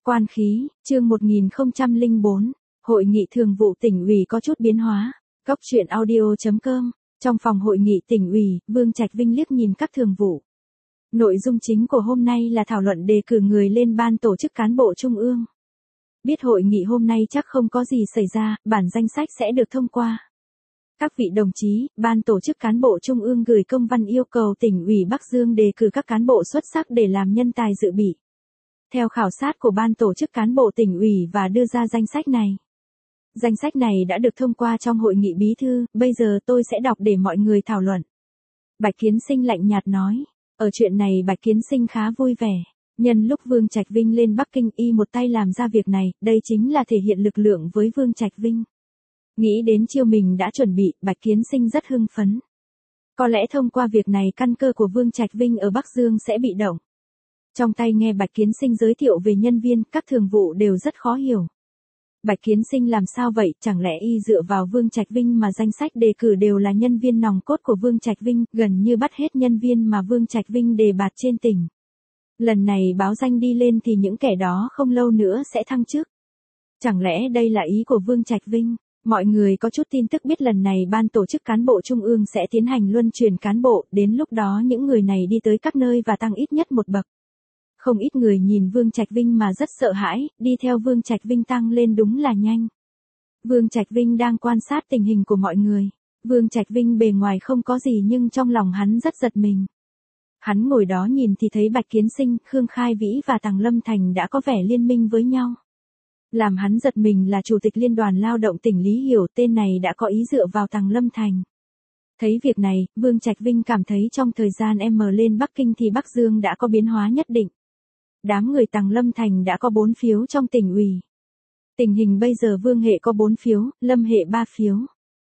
Quan khí, chương 1004, Hội nghị thường vụ tỉnh ủy có chút biến hóa. Góc truyện audio.com, trong phòng hội nghị tỉnh ủy, Vương Trạch Vinh liếc nhìn các thường vụ. Nội dung chính của hôm nay là thảo luận đề cử người lên ban tổ chức cán bộ trung ương. Biết hội nghị hôm nay chắc không có gì xảy ra, bản danh sách sẽ được thông qua. Các vị đồng chí, ban tổ chức cán bộ trung ương gửi công văn yêu cầu tỉnh ủy Bắc Dương đề cử các cán bộ xuất sắc để làm nhân tài dự bị. Theo khảo sát của ban tổ chức cán bộ tỉnh ủy và đưa ra danh sách này. Danh sách này đã được thông qua trong hội nghị bí thư, bây giờ tôi sẽ đọc để mọi người thảo luận. Bạch Kiến Sinh lạnh nhạt nói, ở chuyện này Bạch Kiến Sinh khá vui vẻ. Nhân lúc Vương Trạch Vinh lên Bắc Kinh y một tay làm ra việc này, đây chính là thể hiện lực lượng với Vương Trạch Vinh. Nghĩ đến chiêu mình đã chuẩn bị, Bạch Kiến Sinh rất hưng phấn. Có lẽ thông qua việc này căn cơ của Vương Trạch Vinh ở Bắc Dương sẽ bị động. Trong tay nghe Bạch Kiến Sinh giới thiệu về nhân viên, các thường vụ đều rất khó hiểu. Bạch Kiến Sinh làm sao vậy, chẳng lẽ y dựa vào Vương Trạch Vinh mà danh sách đề cử đều là nhân viên nòng cốt của Vương Trạch Vinh, gần như bắt hết nhân viên mà Vương Trạch Vinh đề bạt trên tỉnh. Lần này báo danh đi lên thì những kẻ đó không lâu nữa sẽ thăng chức. Chẳng lẽ đây là ý của Vương Trạch Vinh? Mọi người có chút tin tức biết lần này ban tổ chức cán bộ trung ương sẽ tiến hành luân chuyển cán bộ, đến lúc đó những người này đi tới các nơi và tăng ít nhất một bậc. Không ít người nhìn Vương Trạch Vinh mà rất sợ hãi, đi theo Vương Trạch Vinh tăng lên đúng là nhanh. Vương Trạch Vinh đang quan sát tình hình của mọi người. Vương Trạch Vinh bề ngoài không có gì nhưng trong lòng hắn rất giật mình. Hắn ngồi đó nhìn thì thấy Bạch Kiến Sinh, Khương Khai Vĩ và Tằng Lâm Thành đã có vẻ liên minh với nhau. Làm hắn giật mình là Chủ tịch Liên đoàn Lao động tỉnh Lý Hiểu, tên này đã có ý dựa vào Tằng Lâm Thành. Thấy việc này, Vương Trạch Vinh cảm thấy trong thời gian lên Bắc Kinh thì Bắc Dương đã có biến hóa nhất định. Đám người Tằng Lâm Thành đã có 4 phiếu trong tỉnh ủy. Tình hình bây giờ Vương Hệ có 4 phiếu, Lâm Hệ 3 phiếu.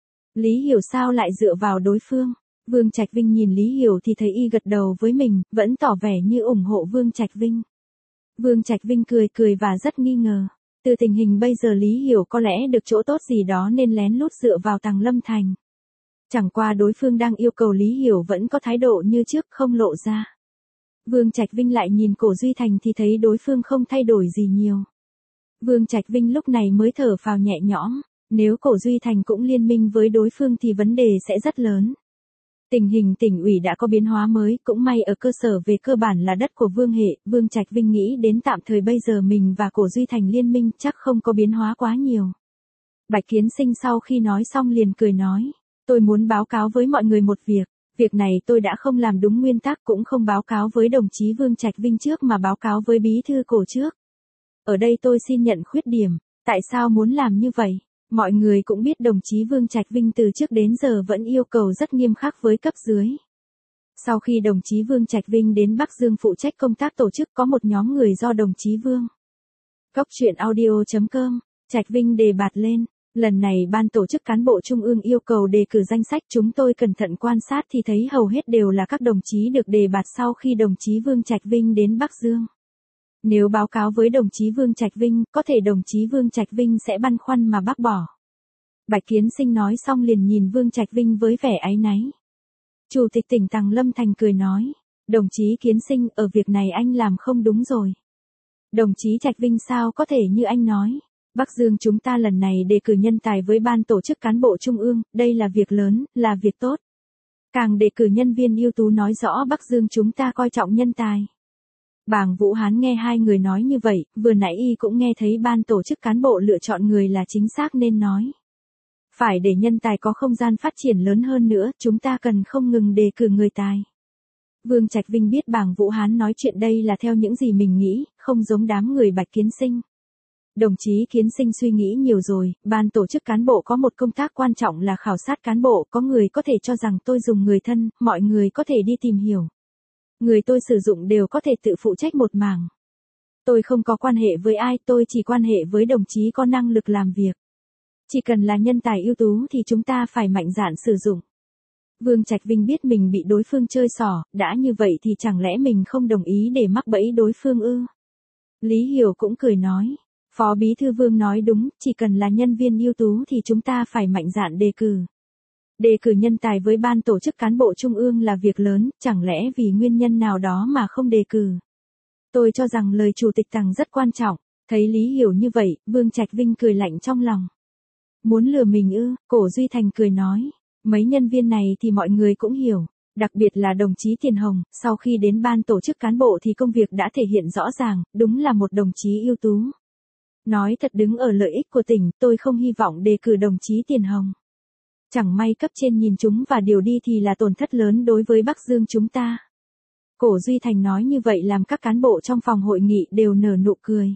Lý Hiểu sao lại dựa vào đối phương? Vương Trạch Vinh nhìn Lý Hiểu thì thấy y gật đầu với mình, vẫn tỏ vẻ như ủng hộ Vương Trạch Vinh. Vương Trạch Vinh cười và rất nghi ngờ. Từ tình hình bây giờ Lý Hiểu có lẽ được chỗ tốt gì đó nên lén lút dựa vào Tằng Lâm Thành. Chẳng qua đối phương đang yêu cầu Lý Hiểu vẫn có thái độ như trước không lộ ra. Vương Trạch Vinh lại nhìn Cổ Duy Thành thì thấy đối phương không thay đổi gì nhiều. Vương Trạch Vinh lúc này mới thở phào nhẹ nhõm, nếu Cổ Duy Thành cũng liên minh với đối phương thì vấn đề sẽ rất lớn. Tình hình tỉnh ủy đã có biến hóa mới, cũng may ở cơ sở về cơ bản là đất của Vương Hệ, Vương Trạch Vinh nghĩ đến tạm thời bây giờ mình và Cổ Duy Thành liên minh chắc không có biến hóa quá nhiều. Bạch Kiến Sinh sau khi nói xong liền cười nói, tôi muốn báo cáo với mọi người một việc. Việc này tôi đã không làm đúng nguyên tắc cũng không báo cáo với đồng chí Vương Trạch Vinh trước mà báo cáo với bí thư Cổ trước. Ở đây tôi xin nhận khuyết điểm, tại sao muốn làm như vậy? Mọi người cũng biết đồng chí Vương Trạch Vinh từ trước đến giờ vẫn yêu cầu rất nghiêm khắc với cấp dưới. Sau khi đồng chí Vương Trạch Vinh đến Bắc Dương phụ trách công tác tổ chức có một nhóm người do đồng chí Vương. Góc truyện audio.com, Trạch Vinh đề bạt lên. Lần này ban tổ chức cán bộ trung ương yêu cầu đề cử danh sách, chúng tôi cẩn thận quan sát thì thấy hầu hết đều là các đồng chí được đề bạt sau khi đồng chí Vương Trạch Vinh đến Bắc Dương. Nếu báo cáo với đồng chí Vương Trạch Vinh, có thể đồng chí Vương Trạch Vinh sẽ băn khoăn mà bác bỏ. Bạch Kiến Sinh nói xong liền nhìn Vương Trạch Vinh với vẻ áy náy. Chủ tịch tỉnh Tằng Lâm Thành cười nói, đồng chí Kiến Sinh, ở việc này anh làm không đúng rồi. Đồng chí Trạch Vinh sao có thể như anh nói. Bắc Dương chúng ta lần này đề cử nhân tài với ban tổ chức cán bộ trung ương, đây là việc lớn, là việc tốt. Càng đề cử nhân viên ưu tú nói rõ Bắc Dương chúng ta coi trọng nhân tài. Bàng Vũ Hán nghe hai người nói như vậy, vừa nãy y cũng nghe thấy ban tổ chức cán bộ lựa chọn người là chính xác nên nói. Phải để nhân tài có không gian phát triển lớn hơn nữa, chúng ta cần không ngừng đề cử người tài. Vương Trạch Vinh biết Bàng Vũ Hán nói chuyện đây là theo những gì mình nghĩ, không giống đám người Bạch Kiến Sinh. Đồng chí Kiến Sinh suy nghĩ nhiều rồi, ban tổ chức cán bộ có một công tác quan trọng là khảo sát cán bộ, có người có thể cho rằng tôi dùng người thân, mọi người có thể đi tìm hiểu. Người tôi sử dụng đều có thể tự phụ trách một mảng. Tôi không có quan hệ với ai, tôi chỉ quan hệ với đồng chí có năng lực làm việc. Chỉ cần là nhân tài ưu tú thì chúng ta phải mạnh dạn sử dụng. Vương Trạch Vinh biết mình bị đối phương chơi xỏ, đã như vậy thì chẳng lẽ mình không đồng ý để mắc bẫy đối phương ư? Lý Hiểu cũng cười nói. Phó Bí thư Vương nói đúng, chỉ cần là nhân viên ưu tú thì chúng ta phải mạnh dạn đề cử. Đề cử nhân tài với ban tổ chức cán bộ trung ương là việc lớn, chẳng lẽ vì nguyên nhân nào đó mà không đề cử. Tôi cho rằng lời chủ tịch Tằng rất quan trọng. Thấy Lý Hiểu như vậy, Vương Trạch Vinh cười lạnh trong lòng. Muốn lừa mình ư? Cổ Duy Thành cười nói. Mấy nhân viên này thì mọi người cũng hiểu. Đặc biệt là đồng chí Tiền Hồng, sau khi đến ban tổ chức cán bộ thì công việc đã thể hiện rõ ràng, đúng là một đồng chí ưu tú. Nói thật, đứng ở lợi ích của tỉnh, tôi không hy vọng đề cử đồng chí Tiền Hồng. Chẳng may cấp trên nhìn chúng và điều đi thì là tổn thất lớn đối với Bắc Dương chúng ta. Cổ Duy Thành nói như vậy làm các cán bộ trong phòng hội nghị đều nở nụ cười.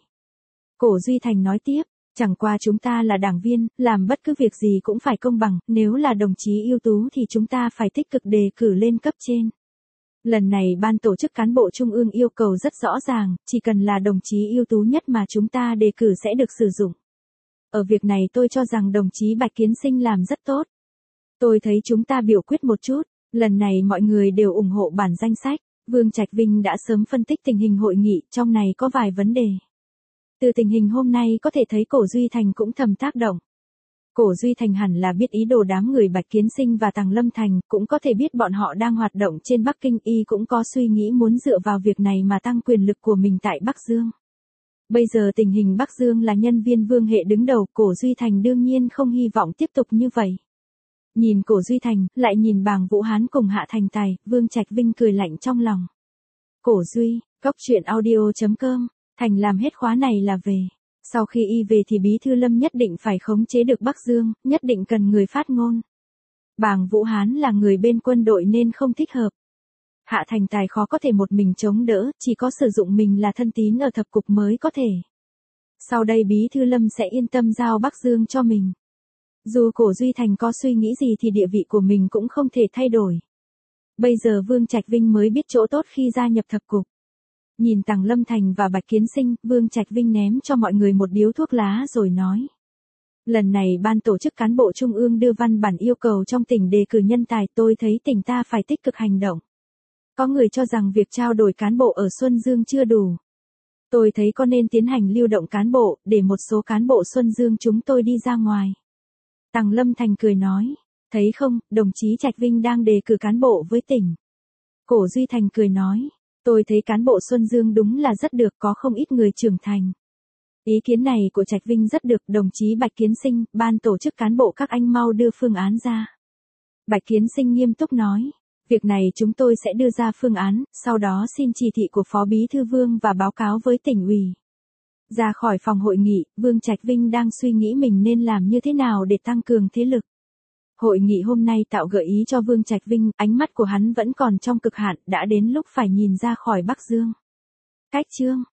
Cổ Duy Thành nói tiếp, chẳng qua chúng ta là đảng viên, làm bất cứ việc gì cũng phải công bằng, nếu là đồng chí ưu tú thì chúng ta phải tích cực đề cử lên cấp trên. Lần này ban tổ chức cán bộ trung ương yêu cầu rất rõ ràng, chỉ cần là đồng chí ưu tú nhất mà chúng ta đề cử sẽ được sử dụng. Ở việc này tôi cho rằng đồng chí Bạch Kiến Sinh làm rất tốt. Tôi thấy chúng ta biểu quyết một chút, lần này mọi người đều ủng hộ bản danh sách. Vương Trạch Vinh đã sớm phân tích tình hình hội nghị, trong này có vài vấn đề. Từ tình hình hôm nay có thể thấy Cổ Duy Thành cũng thầm tác động. Cổ Duy Thành hẳn là biết ý đồ đám người Bạch Kiến Sinh và Tằng Lâm Thành, cũng có thể biết bọn họ đang hoạt động trên Bắc Kinh, y cũng có suy nghĩ muốn dựa vào việc này mà tăng quyền lực của mình tại Bắc Dương. Bây giờ tình hình Bắc Dương là nhân viên Vương Hệ đứng đầu, Cổ Duy Thành đương nhiên không hy vọng tiếp tục như vậy. Nhìn Cổ Duy Thành, lại nhìn Bàng Vũ Hán cùng Hạ Thành Tài, Vương Trạch Vinh cười lạnh trong lòng. Cổ Duy, Cốc Truyện Audio.com, Thành làm hết khóa này là về. Sau khi y về thì Bí Thư Lâm nhất định phải khống chế được Bắc Dương, nhất định cần người phát ngôn. Bàng Vũ Hán là người bên quân đội nên không thích hợp. Hạ Thành Tài khó có thể một mình chống đỡ, chỉ có sử dụng mình là thân tín ở thập cục mới có thể. Sau đây Bí Thư Lâm sẽ yên tâm giao Bắc Dương cho mình. Dù Cổ Duy Thành có suy nghĩ gì thì địa vị của mình cũng không thể thay đổi. Bây giờ Vương Trạch Vinh mới biết chỗ tốt khi gia nhập thập cục. Nhìn Tằng Lâm Thành và Bạch Kiến Sinh, Vương Trạch Vinh ném cho mọi người một điếu thuốc lá rồi nói. Lần này ban tổ chức cán bộ trung ương đưa văn bản yêu cầu trong tỉnh đề cử nhân tài, tôi thấy tỉnh ta phải tích cực hành động. Có người cho rằng việc trao đổi cán bộ ở Xuân Dương chưa đủ. Tôi thấy có nên tiến hành lưu động cán bộ, để một số cán bộ Xuân Dương chúng tôi đi ra ngoài. Tằng Lâm Thành cười nói, thấy không, đồng chí Trạch Vinh đang đề cử cán bộ với tỉnh. Cổ Duy Thành cười nói, tôi thấy cán bộ Xuân Dương đúng là rất được, có không ít người trưởng thành. Ý kiến này của Trạch Vinh rất được, đồng chí Bạch Kiến Sinh, ban tổ chức cán bộ các anh mau đưa phương án ra. Bạch Kiến Sinh nghiêm túc nói, việc này chúng tôi sẽ đưa ra phương án, sau đó xin chỉ thị của Phó Bí Thư Vương và báo cáo với tỉnh ủy. Ra khỏi phòng hội nghị, Vương Trạch Vinh đang suy nghĩ mình nên làm như thế nào để tăng cường thế lực. Hội nghị hôm nay tạo gợi ý cho Vương Trạch Vinh, ánh mắt của hắn vẫn còn trong cực hạn, đã đến lúc phải nhìn ra khỏi Bắc Dương. Cách chương